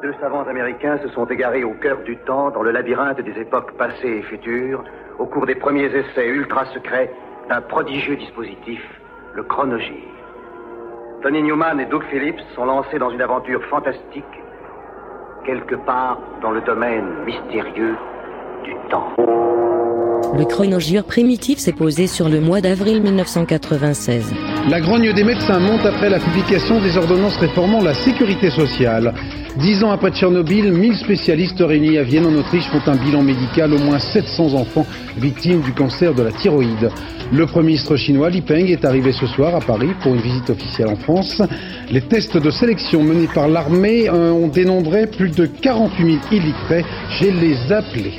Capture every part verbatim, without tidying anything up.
Deux savants américains se sont égarés au cœur du temps, dans le labyrinthe des époques passées et futures, au cours des premiers essais ultra-secrets d'un prodigieux dispositif, le chronogir. Tony Newman et Doug Phillips sont lancés dans une aventure fantastique, quelque part dans le domaine mystérieux du temps. Le chronogir primitif s'est posé sur le mois d'avril mille neuf cent quatre-vingt-seize. La grogne des médecins monte après la publication des ordonnances réformant la sécurité sociale. Dix ans après Tchernobyl, mille spécialistes réunis à Vienne en Autriche font un bilan médical, au moins sept cents enfants victimes du cancer de la thyroïde. Le Premier ministre chinois Li Peng est arrivé ce soir à Paris pour une visite officielle en France. Les tests de sélection menés par l'armée ont dénombré plus de quarante-huit mille illettrés chez les appelés.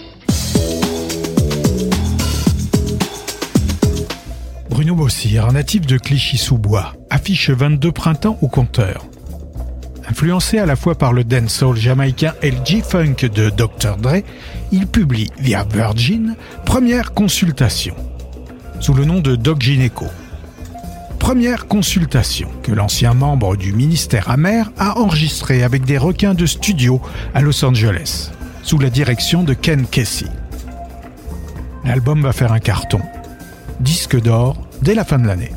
Bruno Bossir, natif de Clichy-sous-Bois, affiche vingt-deux printemps au compteur. Influencé à la fois par le dancehall jamaïcain et le G-Funk de docteur Dre, il publie via Virgin Première Consultation, sous le nom de Doc Gynéco. Première Consultation que l'ancien membre du ministère amer a enregistré avec des requins de studio à Los Angeles, sous la direction de Ken Kesey. L'album va faire un carton, disque d'or dès la fin de l'année.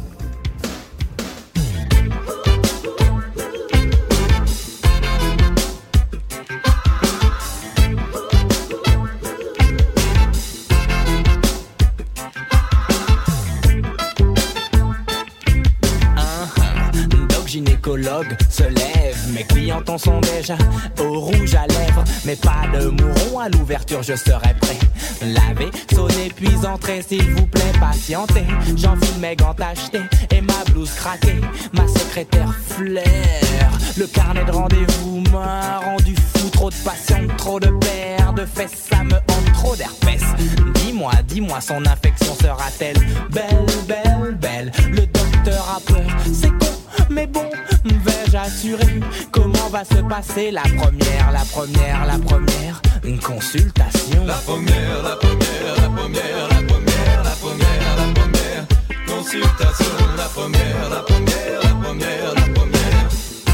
Se lève, mes clientons sont déjà au rouge à lèvres, mais pas de mouron à l'ouverture, je serai prêt. Laver, sonner puis entrer, s'il vous plaît, patientez. J'enfile mes gants achetés et ma blouse craquée. Ma secrétaire flaire, le carnet de rendez-vous m'a rendu fou. Trop de patients, trop de paires de fesses, ça me hante, trop d'herpès. Dis-moi, dis-moi, son infection sera-t-elle belle, belle, belle? Le docteur a peur, c'est con, mais bon, vais-je assurer comment va se passer la première, la première, la première, une consultation. La première, la première, la première, la première, la première, la première, consultation. La première, la première, la première, la première,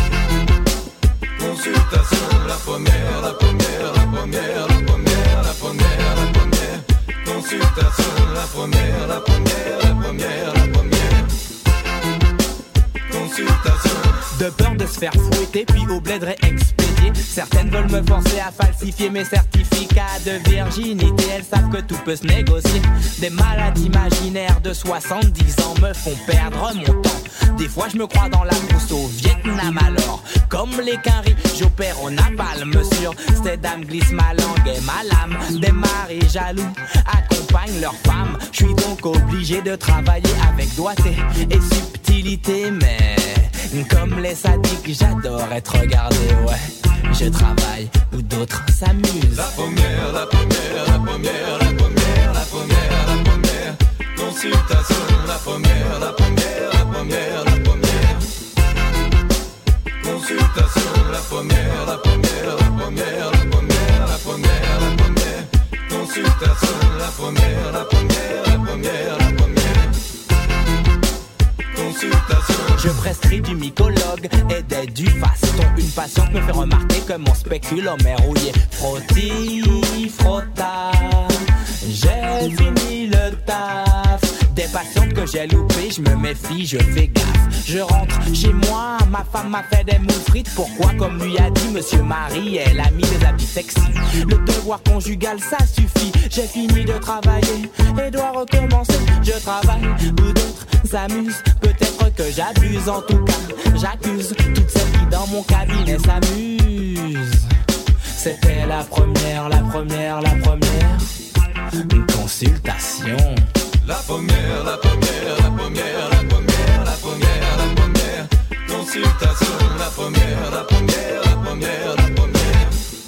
consultation. La première, la première, la première, la première, la première, la première, consultation. La première, la première, la première, la première, consultation. De peur de se faire fouetter puis au bled réexpédier. Certaines veulent me forcer à falsifier mes certificats de virginité. Elles savent que tout peut se négocier. Des maladies imaginaires de soixante-dix ans me font perdre mon temps. Des fois je me crois dans la brousse au Vietnam alors. Comme les quinries, j'opère au napalm sur ces dames glissent ma langue et ma lame. Des maris jaloux accompagnent leurs femmes. Je suis donc obligé de travailler avec doigté et subtilité. Mais comme les sadiques, j'adore être regardé, ouais. Je travaille où d'autres s'amusent. La première, la première, la première, la première, la première, la première, consultation. La première, la première, la première, la première, consultation. La première, la première, la première, la première, la première, la première, consultation. La première, la première, la première, la première, consultation. Je prescris du mycologue et des du faston. Une patiente me fait remarquer que mon spéculum est rouillé. Frotti, frotta, j'ai fini le taf. Des patientes que j'ai loupées, je me méfie, je fais gaffe. Je rentre chez moi, ma femme m'a fait des moules frites. Pourquoi, comme lui a dit Monsieur Marie, elle a mis des habits sexy. Le devoir conjugal, ça suffit. J'ai fini de travailler et dois recommencer. Je travaille où d'autres s'amusent. Peut-être que j'abuse, en tout cas j'accuse toutes celles qui dans mon cabinet s'amusent. C'était la première, la première, la première, une consultation. La première, la première, la première, la première, la première, la première, consultation. La première, la première, la première, la première,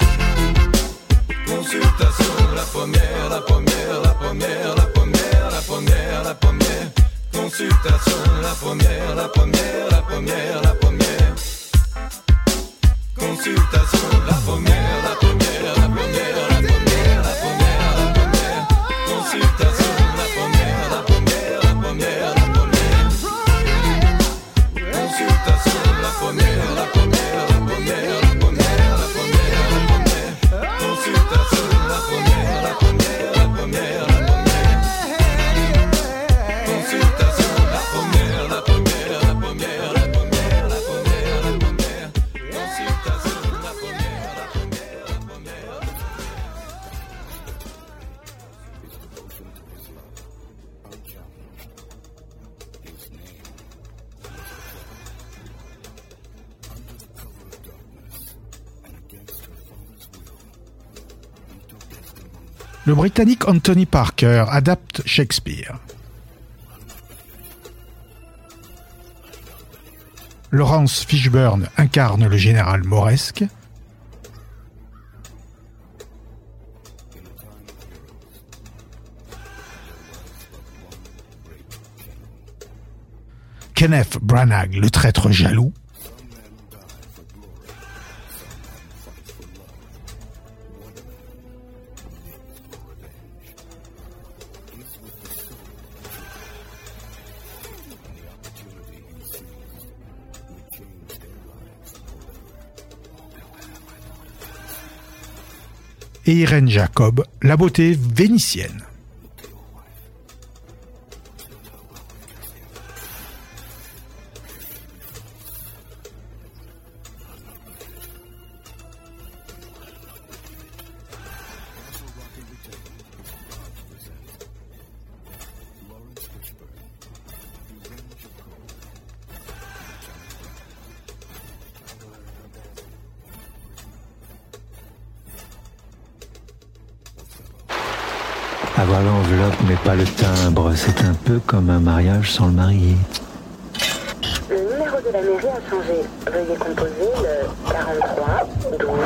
consultation. La première, la première, la première, la première, la première, la première, consultation. La première, la première, la première, la première, consultation. La première, la première, la première, la première, la première, la première, consultation. La première, la première, la première, la première, consultation. La première, la première, la première, la première, la première, le Britannique Anthony Parker adapte Shakespeare. Laurence Fishburne incarne le général Mauresque. Kenneth Branagh, le traître jaloux. Et Irène Jacob, la beauté vénitienne. Avoir l'enveloppe mais pas le timbre, c'est un peu comme un mariage sans le marié. Le numéro de la mairie a changé. Veuillez composer le quarante-trois douze.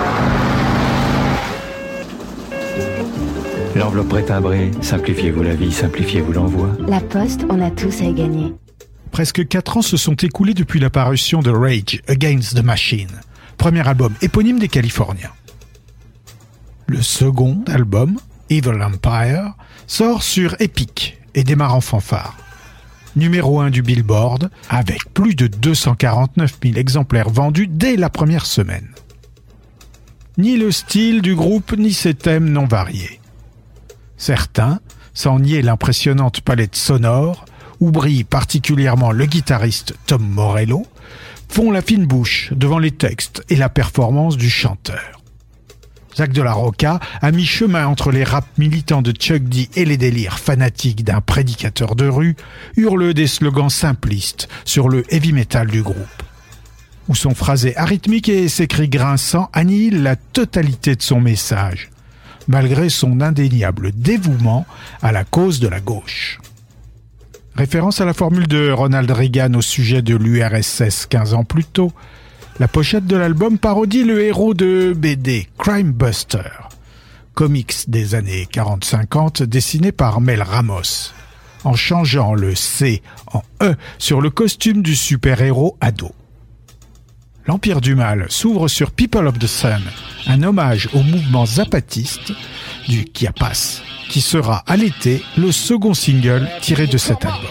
L'enveloppe prétimbrée, simplifiez-vous la vie, simplifiez-vous l'envoi. La Poste, on a tous à y gagner. Presque quatre ans se sont écoulés depuis la parution de Rage Against the Machine, premier album éponyme des Californiens. Le second album, Evil Empire, sort sur Epic et démarre en fanfare. Numéro un du Billboard, avec plus de deux cent quarante-neuf mille exemplaires vendus dès la première semaine. Ni le style du groupe, ni ses thèmes n'ont varié. Certains, sans nier l'impressionnante palette sonore, où brille particulièrement le guitariste Tom Morello, font la fine bouche devant les textes et la performance du chanteur. Zach de la Rocca a mis chemin entre les raps militants de Chuck D et les délires fanatiques d'un prédicateur de rue, hurle des slogans simplistes sur le heavy metal du groupe, où son phrasé arythmique et ses cris grinçants annihilent la totalité de son message, malgré son indéniable dévouement à la cause de la gauche. Référence à la formule de Ronald Reagan au sujet de l'U R S S quinze ans plus tôt, la pochette de l'album parodie le héros de B D Crime Buster, comics des années quarante cinquante dessiné par Mel Ramos, en changeant le C en E sur le costume du super-héros ado. L'Empire du Mal s'ouvre sur People of the Sun, un hommage au mouvement zapatiste du Chiapas, qui sera à l'été le second single tiré de cet album.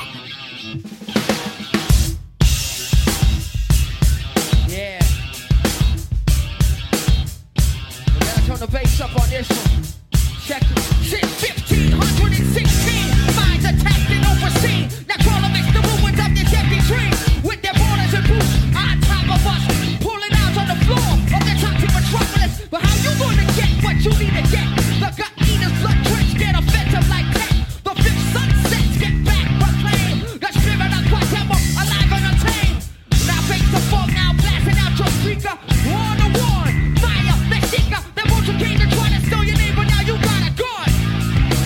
The bass up on this one. Check it. Since fifteen sixteen, minds attacked and overseen. Now crawl amidst the ruins of this empty dream. With their borders and boots on top of us, pulling out on the floor of the toxic metropolis. But how you gonna get what you need to get? The gut eaters, blood drenched, get offensive like that. The fifth sunsets get back proclaimed. The spirit of Guatemala alive and untamed. Now face the fog, now blasting out your speaker. One on one, fire, they seeker. You came to try to steal your name, but now you got a gun.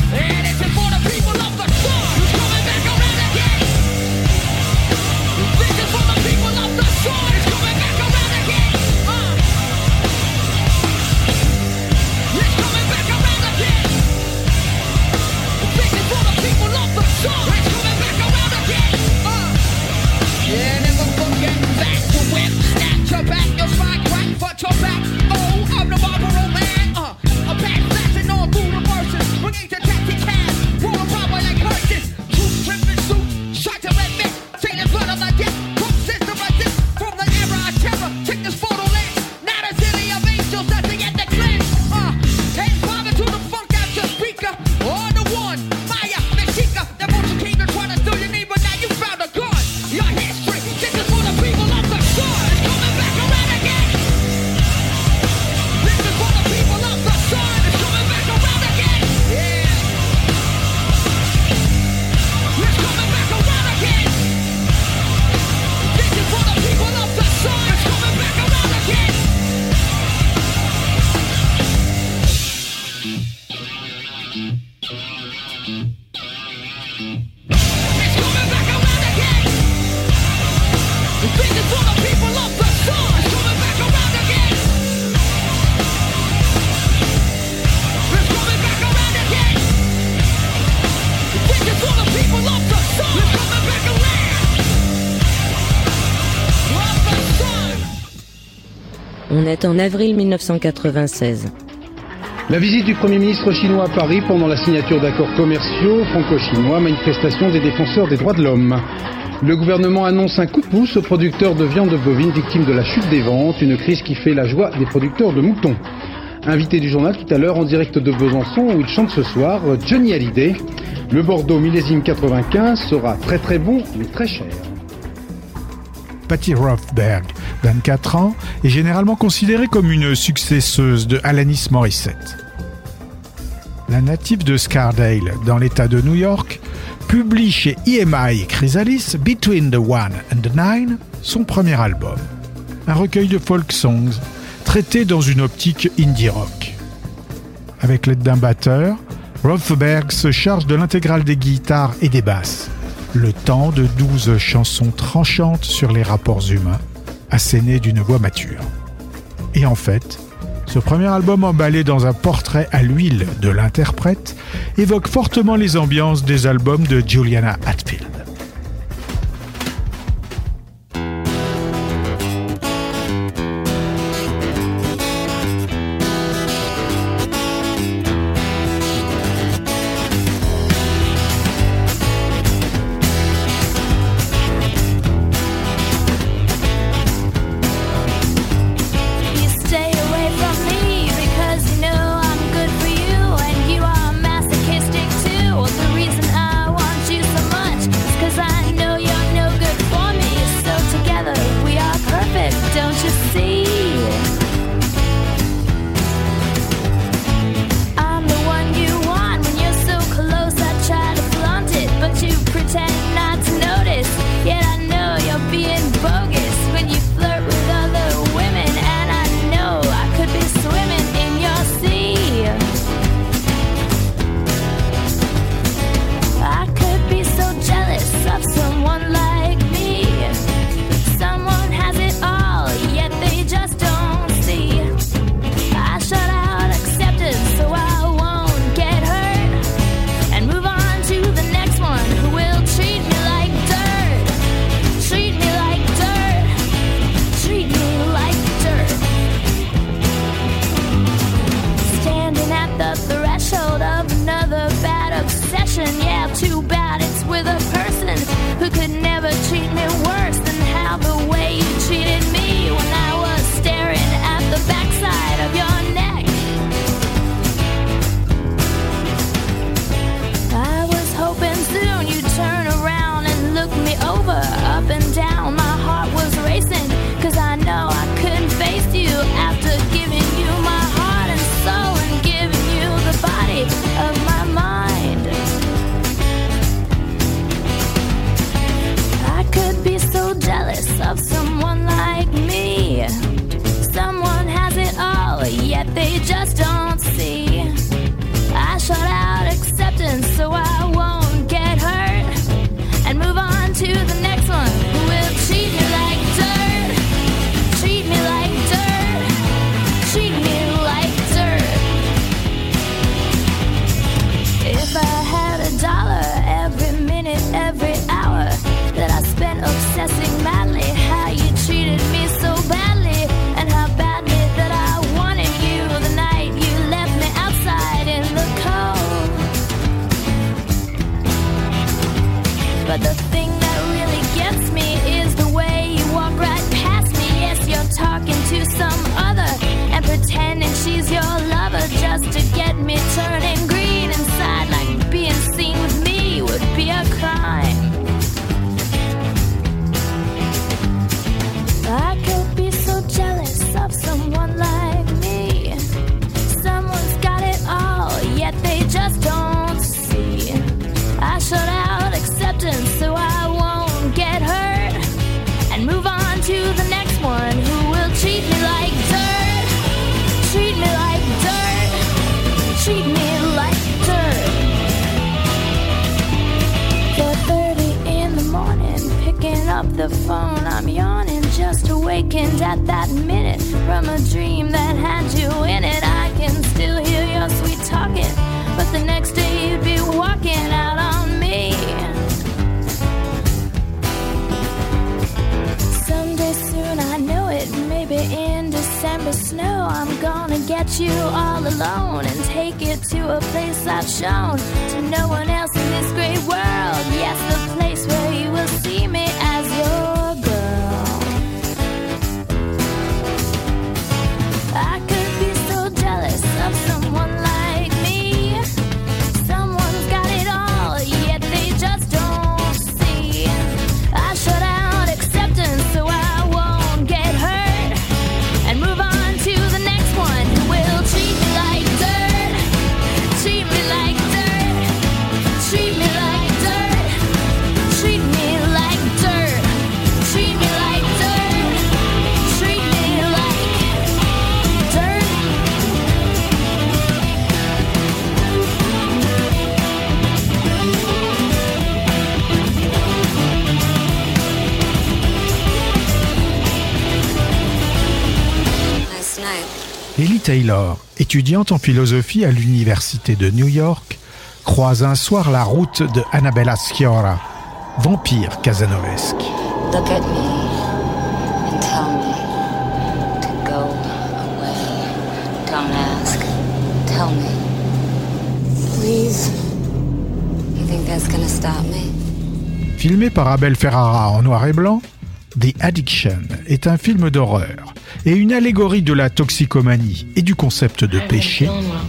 On est en avril mille neuf cent quatre-vingt-seize. La visite du Premier ministre chinois à Paris pendant la signature d'accords commerciaux franco-chinois, manifestation des défenseurs des droits de l'homme. Le gouvernement annonce un coup de pouce aux producteurs de viande bovine victimes de la chute des ventes, une crise qui fait la joie des producteurs de moutons. Invité du journal tout à l'heure en direct de Besançon où il chante ce soir, Johnny Hallyday. Le Bordeaux millésime quatre-vingt-quinze sera très très bon mais très cher. Patty Rothberg, vingt-quatre ans, est généralement considérée comme une successeuse de Alanis Morissette. La native de Scardale, dans l'État de New York, publie chez E M I Chrysalis Between the One and the Nine, son premier album. Un recueil de folk songs, traité dans une optique indie rock. Avec l'aide d'un batteur, Rothberg se charge de l'intégrale des guitares et des basses. Le temps de douze chansons tranchantes sur les rapports humains, assénées d'une voix mature. Et en fait, ce premier album emballé dans un portrait à l'huile de l'interprète évoque fortement les ambiances des albums de Juliana Hatfield. The phone, I'm yawning, just awakened at that minute from a dream that had you in it. I can still hear your sweet talking, but the next day you'd be walking out on me. Someday soon, I know it, maybe in December get you all alone and take it to a place I've shown to no one else in this great world. Yes, the place where you will see me as your girl. I could be so jealous of someone like me. Someone's got it all, yet they just don't see. I shut out acceptance so I won't get hurt and move on to the next one who will treat me like dirt. Treat me like dirt. Treat me like dirt. Treat me like dirt. Treat me like dirt. Treat me like dirt. Last night. Ellie Taylor, étudiante en philosophie à l'université de New York, croise un soir la route de Annabella Sciorra, vampire casanovesque. Look at me and tell me to go away. Don't ask. Tell me. Please. You think that's gonna stop me? Filmé par Abel Ferrara en noir et blanc, The Addiction est un film d'horreur et une allégorie de la toxicomanie et du concept de péché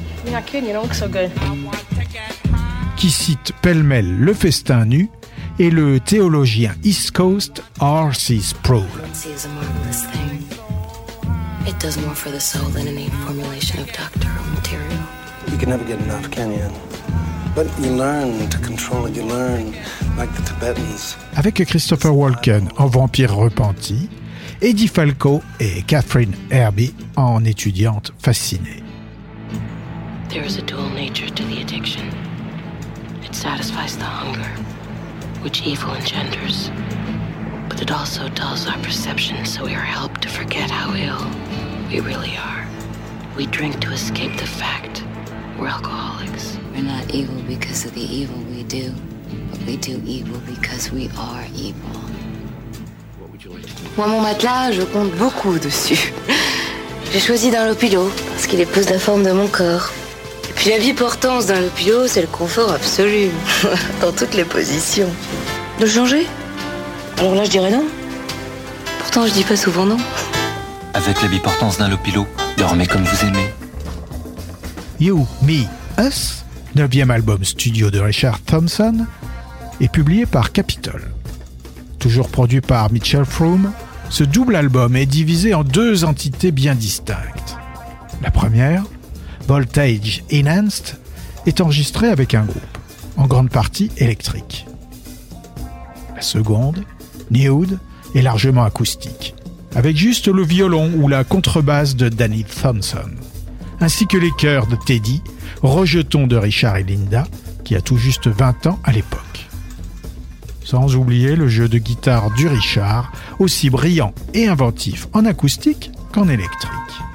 qui cite pêle-mêle le festin nu et le théologien East Coast R C Sproul. Is a marvelous thing. It does more for the soul than any formulation of doctoral material. You can never get enough, can you? But you learn to control it. You learn, like the Tibetans. Avec Christopher Walken en vampire repenti, Eddie Falco et Catherine Herbie en étudiante fascinée. There is a dual nature to the addiction. It satisfies the hunger, which evil engenders. But it also dulls our perception, so we are helped to forget how ill we really are. We drink to escape the fact we're alcoholics. We're not evil because of the evil we do, but we do evil because we are evil. Moi, mon matelas, je compte beaucoup dessus. J'ai choisi d'un Lopilo parce qu'il épouse la forme de mon corps. Et puis la vie-portance d'un Lopilo, c'est le confort absolu, dans toutes les positions. De le changer? Alors là, je dirais non. Pourtant, je dis pas souvent non. Avec la biportance d'un Lopilo, dormez comme vous aimez. You, Me, Us, neuvième album studio de Richard Thompson, est publié par Capitol. Toujours produit par Mitchell Froom, ce double album est divisé en deux entités bien distinctes. La première, Voltage Enhanced, est enregistrée avec un groupe, en grande partie électrique. La seconde, Nude, est largement acoustique, avec juste le violon ou la contrebasse de Danny Thompson, ainsi que les chœurs de Teddy, rejetons de Richard et Linda, qui a tout juste vingt ans à l'époque. Sans oublier le jeu de guitare du Richard, aussi brillant et inventif en acoustique qu'en électrique.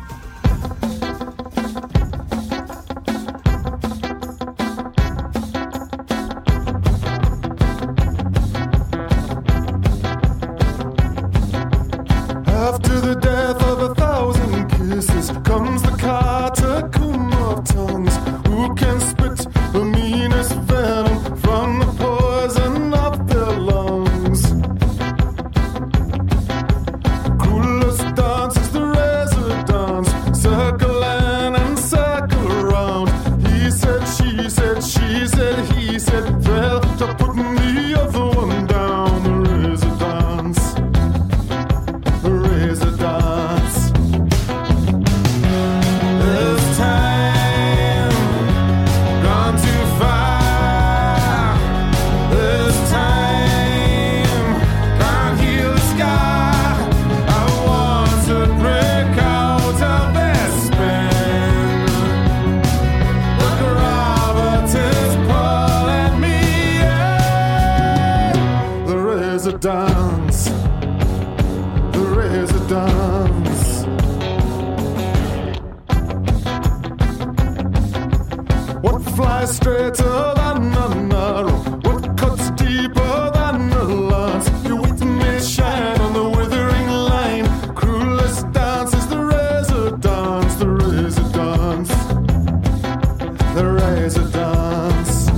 After the death of a thousand kisses comes the catacomb of tongues. Who can spit the meanest venom from the poison of their lungs? Cruelest dance is the residence, circling and circle around. He said, she said, she said, he said, they'll to put the other one down. There is a dance. There is a dance. This time gone too far. This time can't heal the scar. I want to break out of this spin. Look, Robert is pulling me in. There is a dance. There is a dance. What flies straighter than an arrow? What cuts deeper than a lance? Your wit may shine on the withering line. Cruelest dance is the razor dance. There is a dance. residence.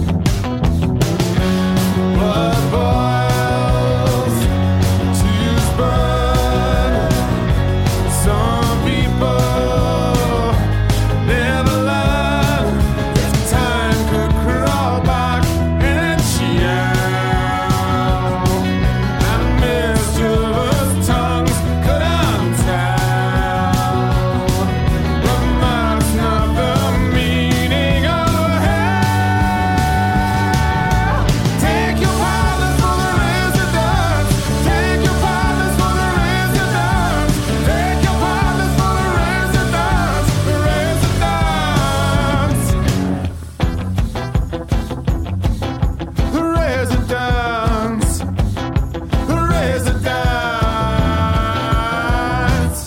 Blood boils, tears burn. Some people never learn. If time could crawl back and shout, and mischievous tongues could untell, but that's not the meaning of hell. Take your pilots for the residence. Take your pilots for the residence. Take your pilots for the residence. The residence. The residence. The residence.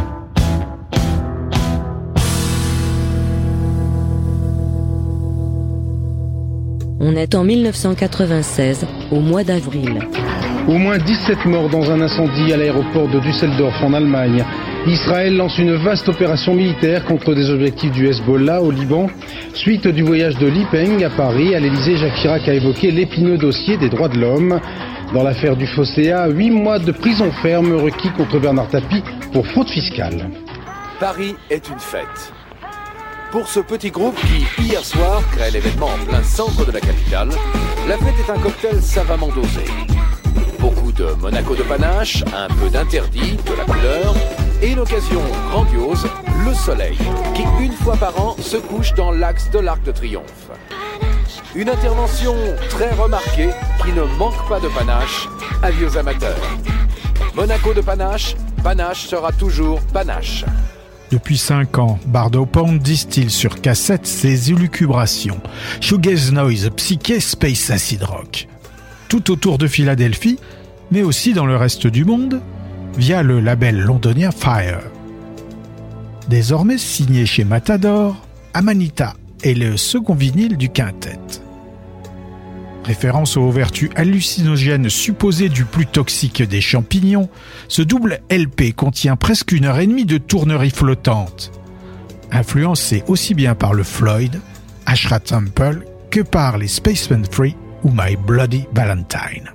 On est en mille neuf cent quatre-vingt-seize, au mois d'avril. Au moins dix-sept morts dans un incendie à l'aéroport de Düsseldorf en Allemagne. Israël lance une vaste opération militaire contre des objectifs du Hezbollah au Liban. Suite du voyage de Li Peng à Paris, à l'Elysée, Jacques Chirac a évoqué l'épineux dossier des droits de l'homme. Dans l'affaire du Fosséa, huit mois de prison ferme requis contre Bernard Tapie pour fraude fiscale. Paris est une fête. Pour ce petit groupe qui, hier soir, crée l'événement en plein centre de la capitale, la fête est un cocktail savamment dosé. Beaucoup de Monaco de panache, un peu d'interdit, de la couleur, et l'occasion grandiose, le soleil, qui une fois par an se couche dans l'axe de l'Arc de Triomphe. Une intervention très remarquée qui ne manque pas de panache, avis aux amateurs. Monaco de panache, panache sera toujours panache. Depuis cinq ans, Bardo Pond distille sur cassette ses élucubrations. Shoegaze noise, psyché, space acid rock. Tout autour de Philadelphie, mais aussi dans le reste du monde, via le label londonien Fire. Désormais signé chez Matador, Amanita est le second vinyle du quintet. Référence aux vertus hallucinogènes supposées du plus toxique des champignons, ce double L P contient presque une heure et demie de tournerie flottante, influencé aussi bien par le Floyd, Ashra Temple, que par les Spacemen Free ou My Bloody Valentine.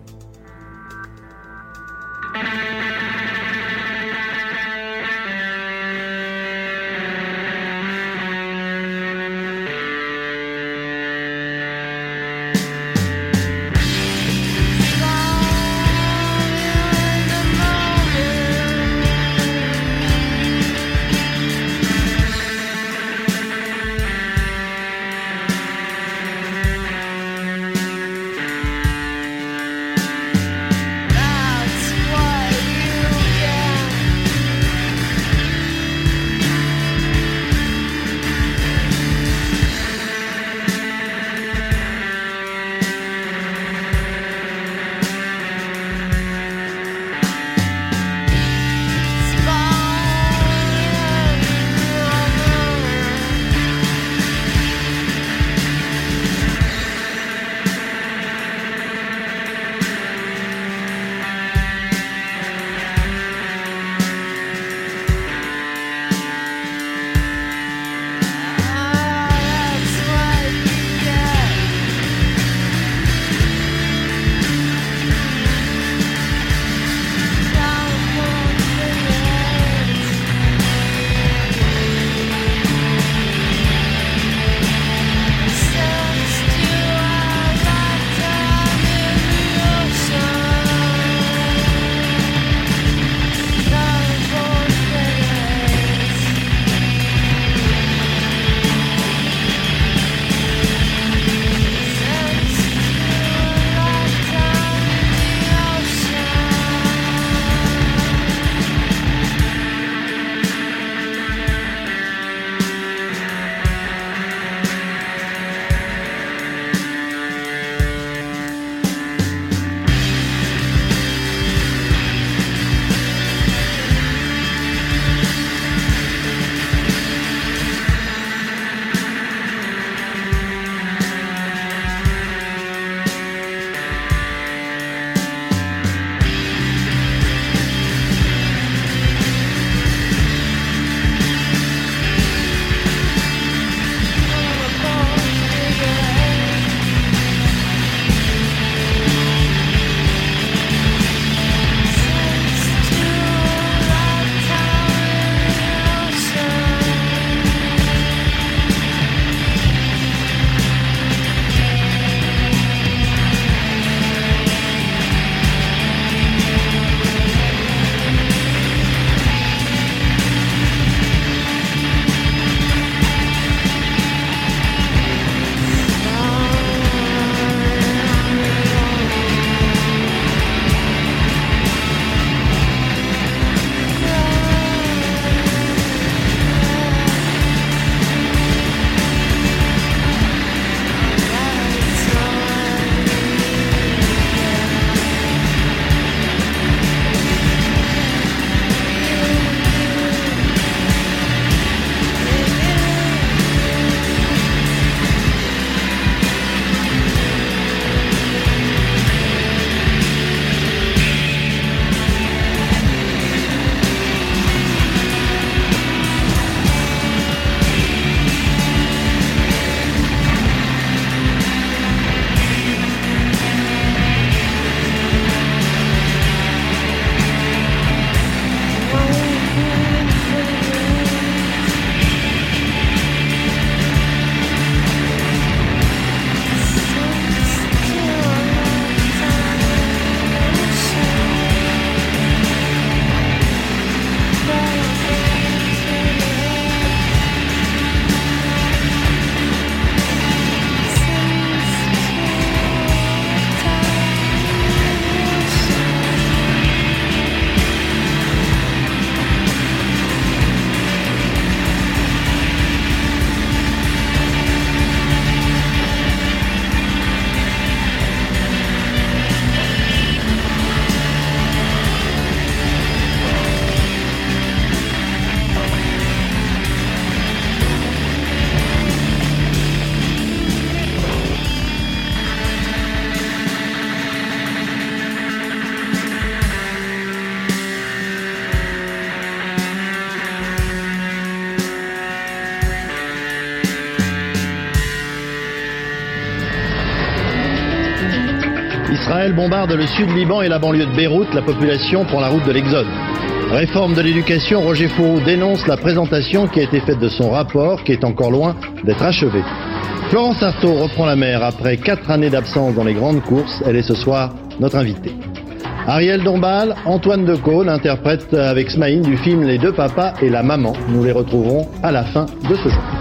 Israël bombarde le sud Liban et la banlieue de Beyrouth, la population prend la route de l'exode. Réforme de l'éducation, Roger Fourou dénonce la présentation qui a été faite de son rapport, qui est encore loin d'être achevé. Florence Artaud reprend la mer après quatre années d'absence dans les grandes courses. Elle est ce soir notre invitée. Ariel Dombal, Antoine Decaune interprète avec Smaïn du film Les deux papas et la maman. Nous les retrouverons à la fin de ce jour.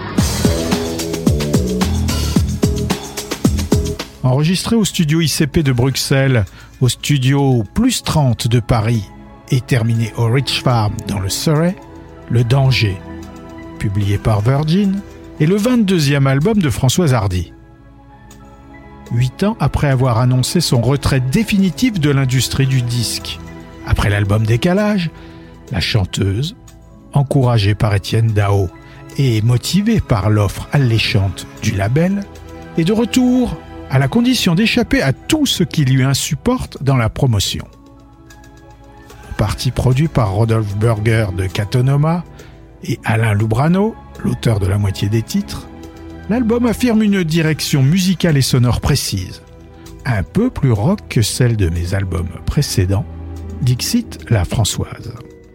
Enregistré au studio I C P de Bruxelles, au studio Plus trente de Paris et terminé au Rich Farm dans le Surrey, Le Danger, publié par Virgin, est le vingt-deuxième album de Françoise Hardy. Huit ans après avoir annoncé son retrait définitif de l'industrie du disque. Après l'album Décalage, la chanteuse, encouragée par Étienne Dao et motivée par l'offre alléchante du label, est de retour à la condition d'échapper à tout ce qui lui insupporte dans la promotion. En partie produit par Rodolphe Burger de Catonoma et Alain Loubrano, l'auteur de la moitié des titres, l'album affirme une direction musicale et sonore précise, un peu plus rock que celle de mes albums précédents, dixit la Françoise.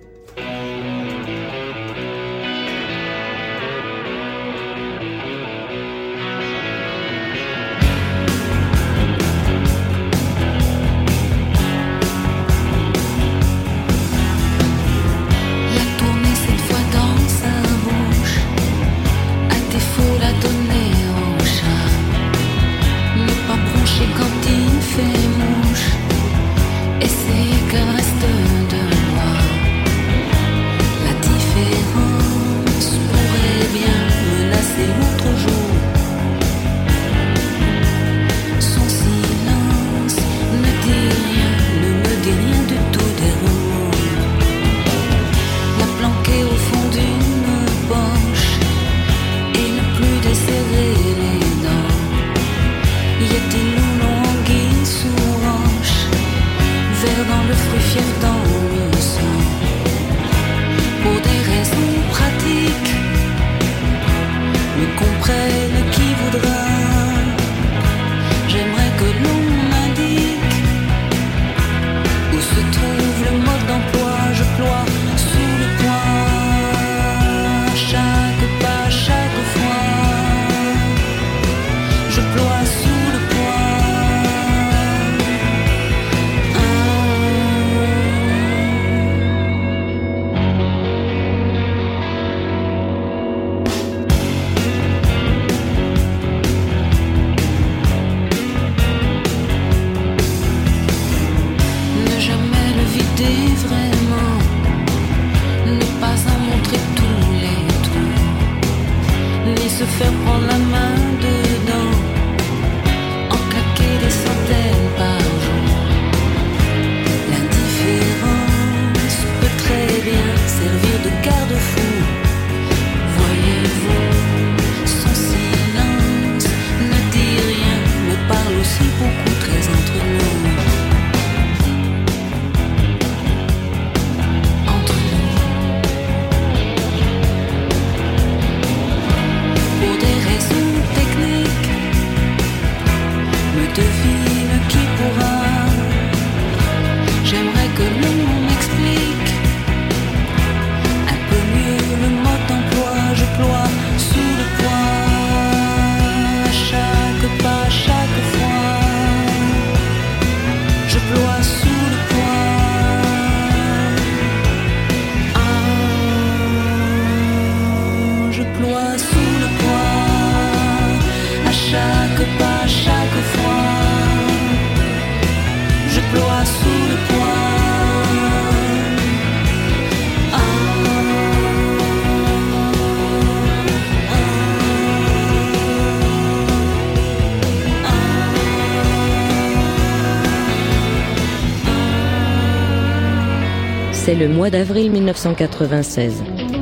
C'est le mois d'avril mille neuf cent quatre-vingt-seize.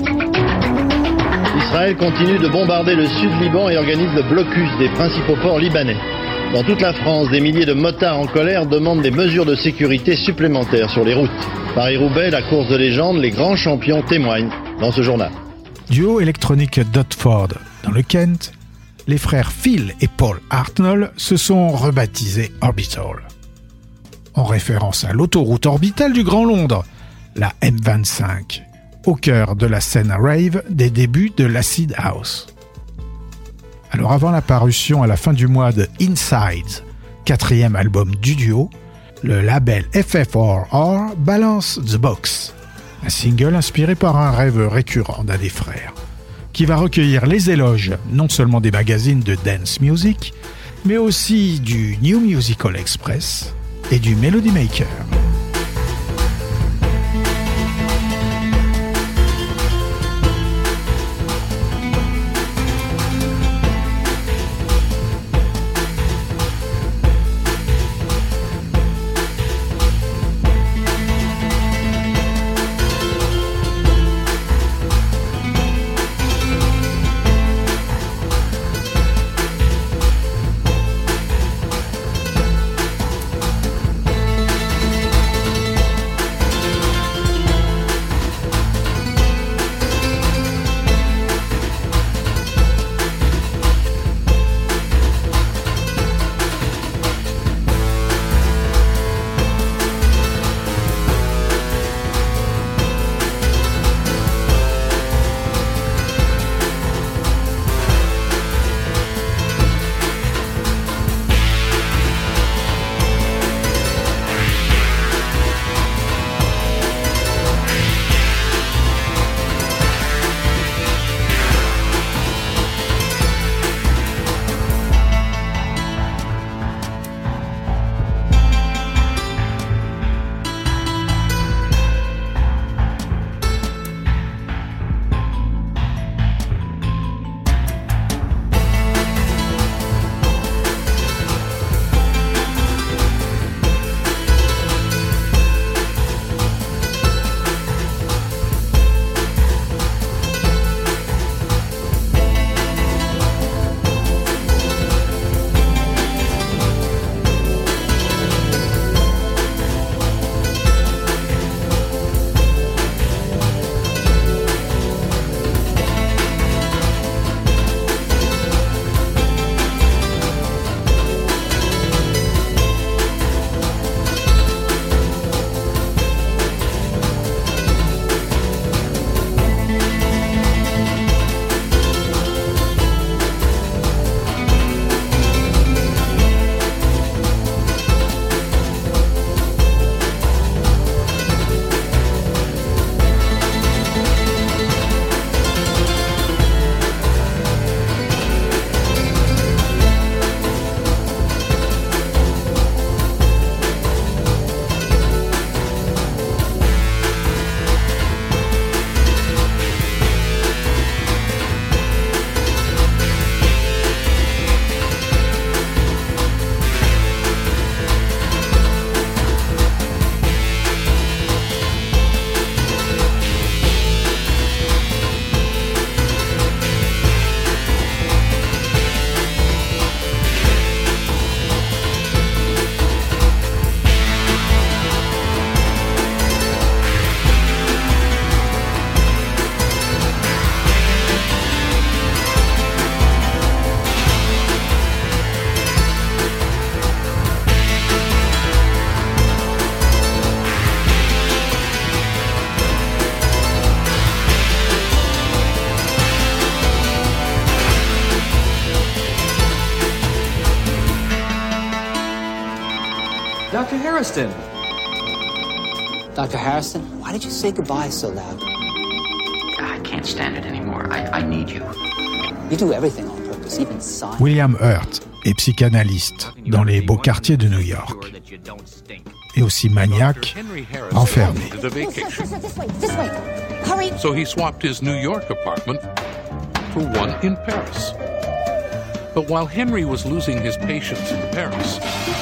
Israël continue de bombarder le sud Liban et organise le blocus des principaux ports libanais. Dans toute la France, des milliers de motards en colère demandent des mesures de sécurité supplémentaires sur les routes. Paris-Roubaix, la course de légende, les grands champions témoignent dans ce journal. Duo électronique d'Otford dans le Kent, les frères Phil et Paul Hartnell se sont rebaptisés Orbital. en référence à l'autoroute orbitale du Grand Londres, la M vingt-cinq, au cœur de la scène rave des débuts de l'Acid House. Alors avant la parution à la fin du mois de Inside, quatrième album du duo, le label F F R R balance The Box, un single inspiré par un rêve récurrent d'un des frères, qui va recueillir les éloges non seulement des magazines de dance music, mais aussi du New Musical Express et du Melody Maker. Doctor Harrison. Doctor Harrison, why did you say goodbye so loud? I can't stand it anymore. I, I need you. You do everything on purpose, even sign. William Hurt est psychanalyste dans les beaux quartiers de New York. Et aussi maniaque, enfermé. So he swapped his New York apartment for one in Paris. But while Henry was losing his patience in Paris,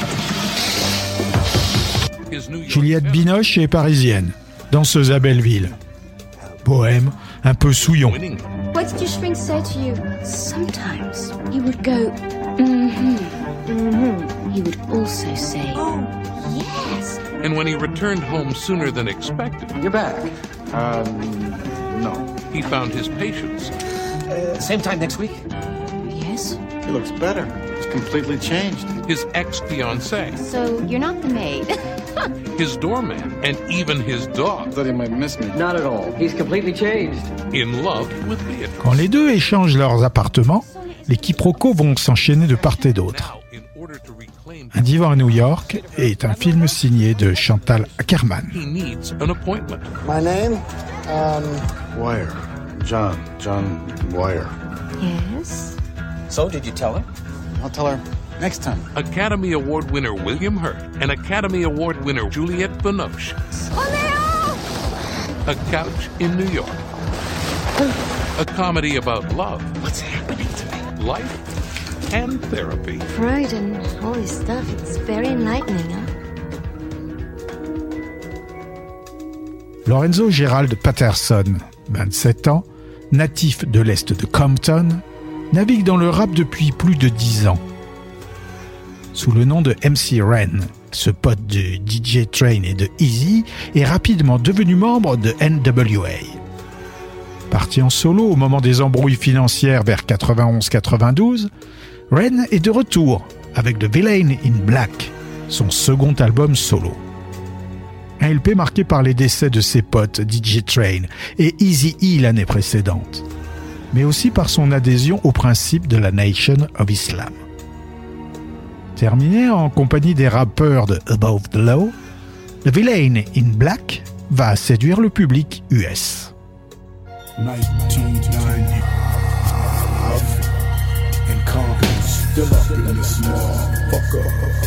Juliette Binoche est parisienne, danseuse à Belleville. Bohème, un peu souillon. What did your shrink say to you? Sometimes he would go, mm-hmm, mm-hmm. He would also say, oh, yes. And when he returned home sooner than expected, you're back. Um, no. He found his patients. Uh, same time next week? Yes. He looks better. He's completely changed. His ex-fiancée, So you're not the maid. his doorman, and even his dog. Thought he might miss me. Not at all. He's completely changed. In love with Beatrice. Quand les deux échangent leurs appartements, les quiproquos vont s'enchaîner de part et d'autre. Un divan à New York est un film signé de Chantal Akerman. He needs an appointment. My name? Um, Wire. John. John Wire. Yes? So, did you tell her? I'll tell her next time. Academy Award winner William Hurt and Academy Award winner Juliette Binoche. A Couch in New York. A comedy about love. What's happening to me? Life and therapy. Freud and all this stuff, it's very enlightening, huh? Lorenzo Gerald Patterson, vingt-sept ans, natif de l'Est de Compton, navigue dans le rap depuis plus de dix ans. Sous le nom de M C Ren, ce pote de D J Train et de Eazy est rapidement devenu membre de N W A. Parti en solo au moment des embrouilles financières vers quatre-vingt-onze quatre-vingt-douze, Ren est de retour avec The Villain in Black, son second album solo. Un L P marqué par les décès de ses potes D J Train et Eazy-E l'année précédente, mais aussi par son adhésion au principe de la Nation of Islam. Terminé en compagnie des rappeurs de Above the Law, The Villain in Black va séduire le public U S. nineteen ninety and Compton still up in this motherfucker.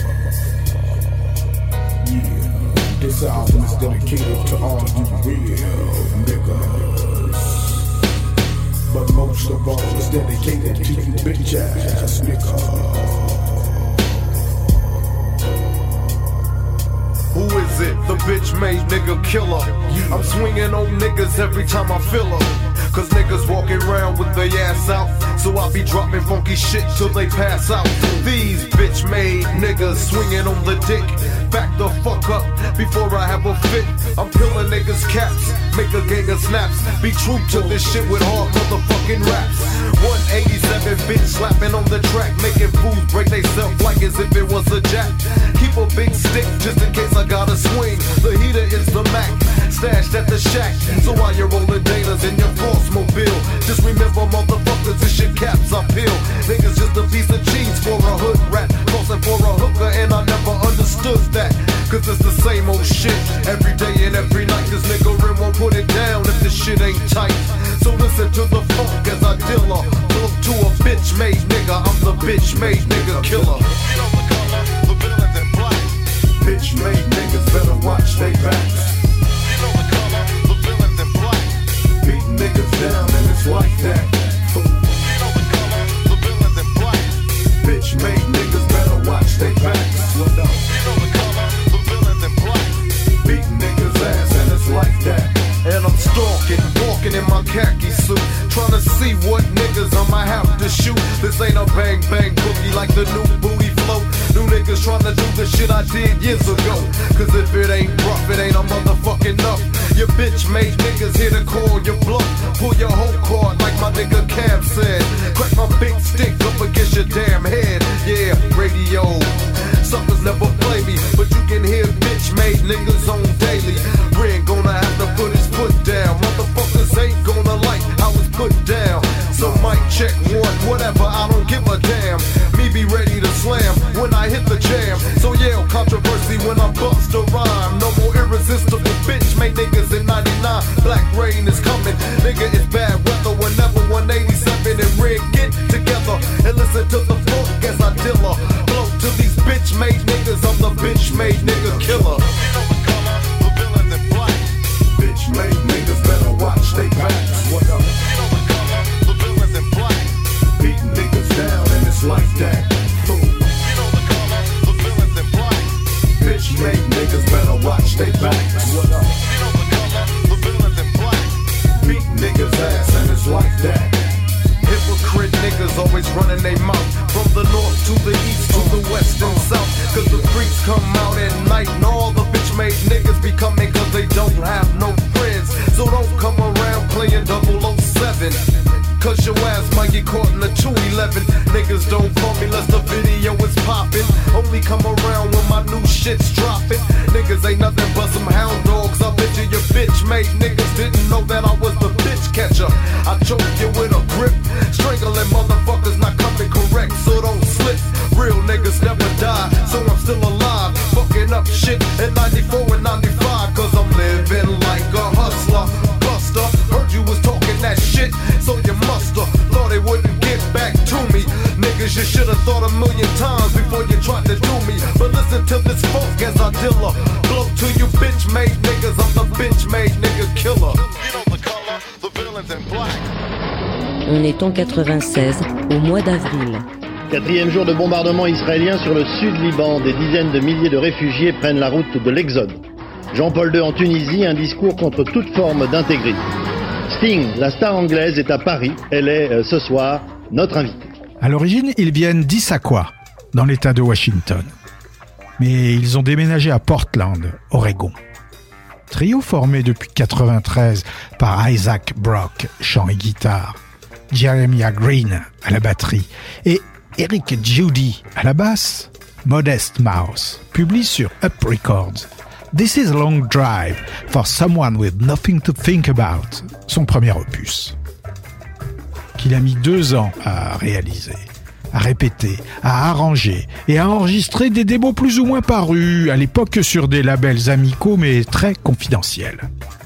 Yeah, this album is dedicated to all you real niggas, but most of all it's dedicated to you bitch ass niggas. Who is it? The bitch-made nigga killer. I'm swinging on niggas every time I feel her. Cause niggas walking around with their ass out. So I be dropping funky shit till they pass out. These bitch-made niggas swinging on the dick. Back the fuck up before I have a fit. I'm peeling niggas' caps, make a gang of snaps. Be true to this shit with hard motherfucking raps. one eighty-seven bitch slapping on the track, making fools break they self like as if it was a jack. Keep a big stick just in case I gotta swing. The heater is the Mac, stashed at the shack. So while you're rolling Danas in your Frostmobile, just remember motherfuckers, this shit caps I peel. Niggas just a piece of cheese for a hood rat, crossing for a hooker, and I never understood that. Cause it's the same old shit every day and every night. This nigga Ren won't put it down if the shit ain't tight. So listen to the funk as I deal her. Look to a bitch-made nigga, I'm the bitch-made nigga killer. You know the color, the villains in black. Bitch-made niggas better watch they backs. You know the color, the villains in black. Beat niggas down and it's like that. You know the color, the villains in black. Bitch-made niggas better watch they backs. What up? You know the color, the villains in black. Beat niggas ass and it's like that. And I'm stalking, walking in my khaki suit, trying to see what niggas I might have to shoot. This ain't a bang bang boogie like the new booty flow. New niggas trying to do the shit I did years ago. Cause if it ain't rough, it ain't a motherfucking up. Your bitch made niggas here to call your bluff. Pull your whole card like my nigga Cam said. Crack my big stick up against your damn head. Yeah, radio. Suckers never play me, but you can hear bitch made niggas on daily. Ren gonna have to put his foot down. Motherfuckers ain't gonna like how it's put down. So mic check one, whatever, I don't give a damn. Me be ready to slam when I hit the jam. So yell controversy when I bust a rhyme. No more irresistible bitch made niggas in ninety-nine. Black rain is coming, nigga, it's bad weather. Whenever one eighty-seven and Red get together and listen to the funk as I deal her. Blow to these bitch made niggas, I'm the bitch made nigga killer. You know the color, the villains in black. Bitch made niggas better watch they backs. What up? You know the color, the villains in black. Beating niggas down and it's like that. Boom. You know the color, the villains in black. Bitch made niggas better watch they backs. What up? You know the color, the villains in black. Beating niggas ass and it's like that. Hypocrite niggas always running they mouth. From the north to the east to the west and south. Cause the freaks come out at night and all the bitch made niggas be coming cause they don't have no friends. So don't come around playing double oh seven. Cause your ass might get caught in the two eleven. Niggas don't call me unless the video is popping. Only come around when my new shit's dropping. Niggas ain't nothing but some hound dogs. I bet you your bitch made niggas didn't know that I was the bitch catcher. I choke you with a grip, strangling motherfuckers not coming correct, so don't slip. Real niggas never die, so I'm still alive. Fucking up shit in ninety-four and ninety-five, cause I'm living like a hustler. Buster, heard you was talking that shit, so you musta thought it wouldn't get back to me. Niggas, you should've thought a million times before you tried to do me. But listen to this folk as I deal blow to you bitch made niggas, I'm the bitch made nigga killer. You know the color, the villains in black. On est en quatre-vingt-seize, au mois d'avril. Quatrième jour de bombardement israélien sur le sud Liban. Des dizaines de milliers de réfugiés prennent la route de l'Exode. Jean-Paul deux en Tunisie, un discours contre toute forme d'intégrisme. Sting, la star anglaise, est à Paris. Elle est, euh, ce soir, notre invitée. À l'origine, ils viennent d'Issaquah, dans l'État de Washington. Mais ils ont déménagé à Portland, Oregon. Trio formé depuis quatre-vingt-treize par Isaac Brock, chant et guitare, Jeremiah Green à la batterie et Eric Judy à la basse, Modest Mouse publie sur Up Records This is a Long Drive for Someone with Nothing to Think About, son premier opus, qu'il a mis deux ans à réaliser, à répéter, à arranger et à enregistrer des démos plus ou moins parus, à l'époque sur des labels amicaux mais très confidentiels.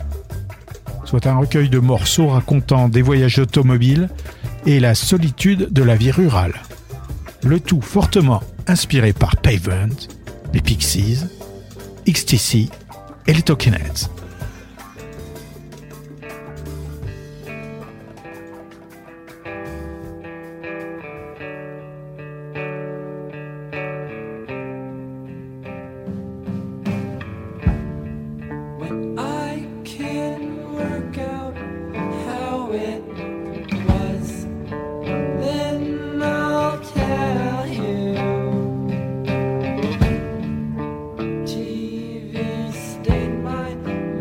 Soit un recueil de morceaux racontant des voyages automobiles et la solitude de la vie rurale. Le tout fortement inspiré par Pavement, les Pixies, X T C et les Talking Heads. T V stained my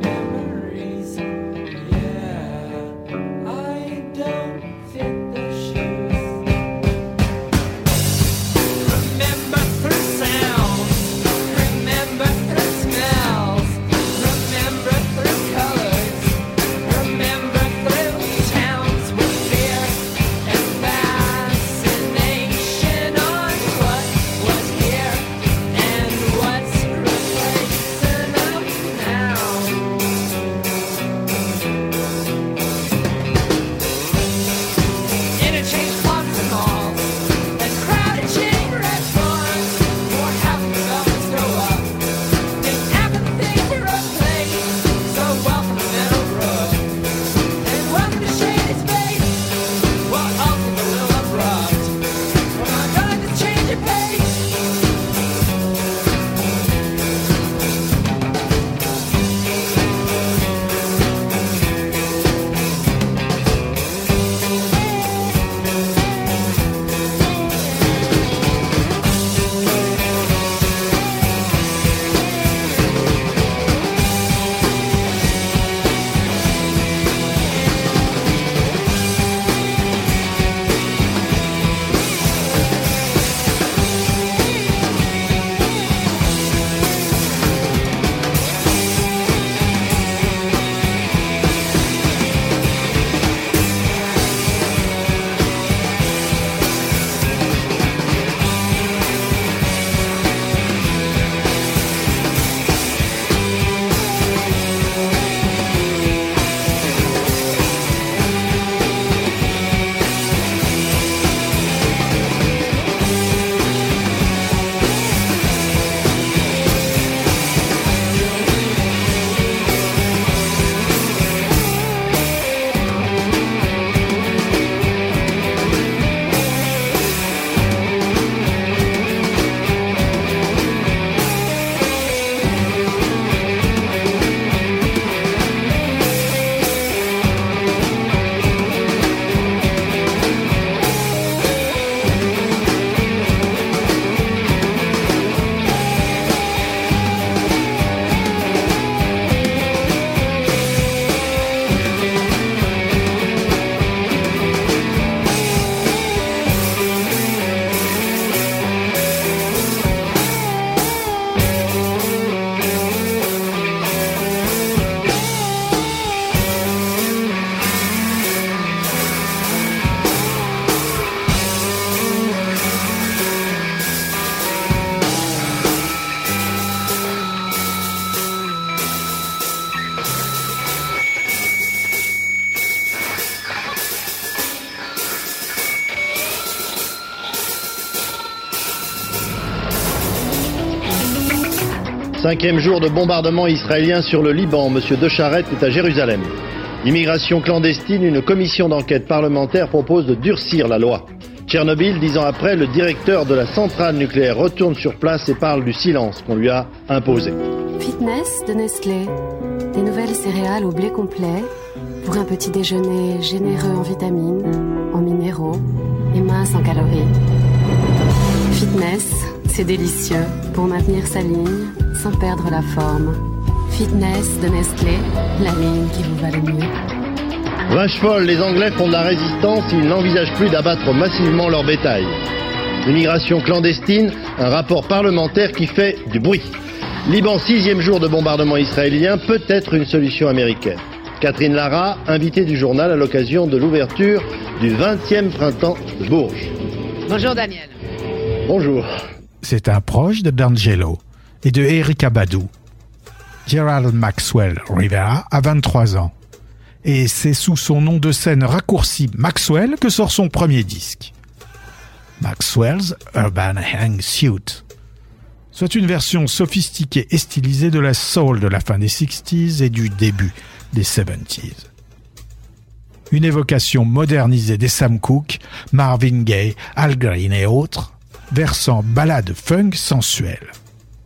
Cinquième jour de bombardement israélien sur le Liban. Monsieur De Charette est à Jérusalem. Immigration clandestine, une commission d'enquête parlementaire propose de durcir la loi. Tchernobyl, dix ans après, le directeur de la centrale nucléaire retourne sur place et parle du silence qu'on lui a imposé. Fitness de Nestlé. Des nouvelles céréales au blé complet pour un petit déjeuner généreux en vitamines, en minéraux et mince en calories. Fitness, c'est délicieux pour maintenir sa ligne sans perdre la forme. Fitness de Nestlé, la ligne qui vous va le mieux. Vache folle, les Anglais font de la résistance, ils n'envisagent plus d'abattre massivement leur bétail. L'immigration clandestine, un rapport parlementaire qui fait du bruit. Liban, sixième jour de bombardement israélien, peut-être une solution américaine. Catherine Lara, invitée du journal à l'occasion de l'ouverture du vingtième printemps de Bourges. Bonjour Daniel. Bonjour. C'est un proche de D'Angelo et de Erykah Badu. Gerald Maxwell Rivera a vingt-trois ans. Et c'est sous son nom de scène raccourci Maxwell que sort son premier disque. Maxwell's Urban Hang Suit. Soit une version sophistiquée et stylisée de la soul de la fin des sixties et du début des seventies. Une évocation modernisée des Sam Cooke, Marvin Gaye, Al Green et autres, versant ballade funk sensuelle.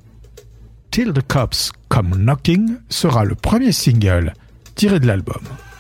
Till the Cops Come Knocking sera le premier single tiré de l'album.